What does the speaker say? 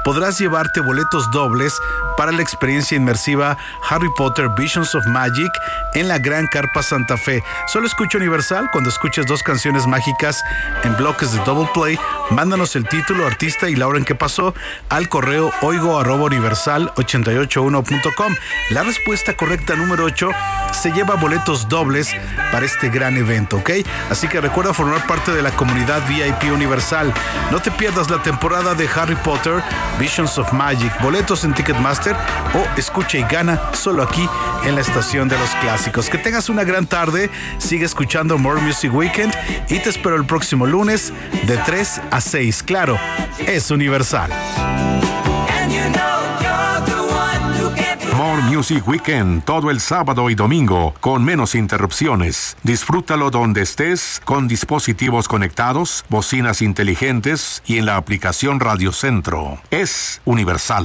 podrás llevarte boletos dobles para la experiencia inmersiva Harry Potter Visions of Magic en la Gran Carpa Santa Fe. Solo escucha Universal. Cuando escuches 2 canciones mágicas en bloques de Double Play, mándanos el título, artista y la hora en que pasó al correo oigo@universal881.com. La respuesta correcta número 8 se lleva boletos dobles para este gran evento, ¿ok? Así que recuerda formar parte de la comunidad VIP Universal. No te pierdas la temporada de Harry Potter Visions of Magic. Boletos en Ticketmaster o escucha y gana solo aquí en la estación de los clásicos. Que tengas una gran tarde. Sigue escuchando More Music Weekend y te espero el próximo lunes de 3 a 6. Claro, es Universal. More Music Weekend todo el sábado y domingo con menos interrupciones. Disfrútalo donde estés con dispositivos conectados, bocinas inteligentes y en la aplicación Radio Centro. Es Universal.